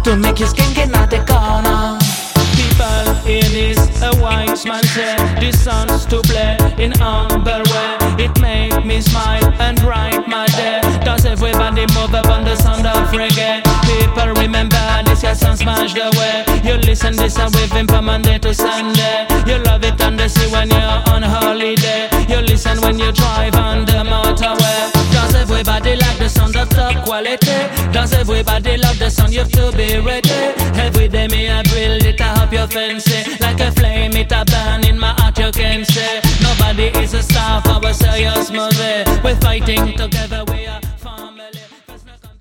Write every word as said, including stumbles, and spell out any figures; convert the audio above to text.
to make you skinking at the corner. People hear this, a wise man said, this song's to play in humble way. It make me smile and bright my day. Does everybody move up on the sound of reggae? People remember this your song smashed away. You listen this and with him from Monday to Sunday. You love it on the sea when you're on holiday. You listen when you drive on the motorway. Does everybody like the sound of top quality? Does everybody love the sound? You have to be ready. Every day me I build it, I hope you're fancy. Like a flame it a burn in my heart, you can say. Nobody is a star for a serious movie. We're fighting together, we are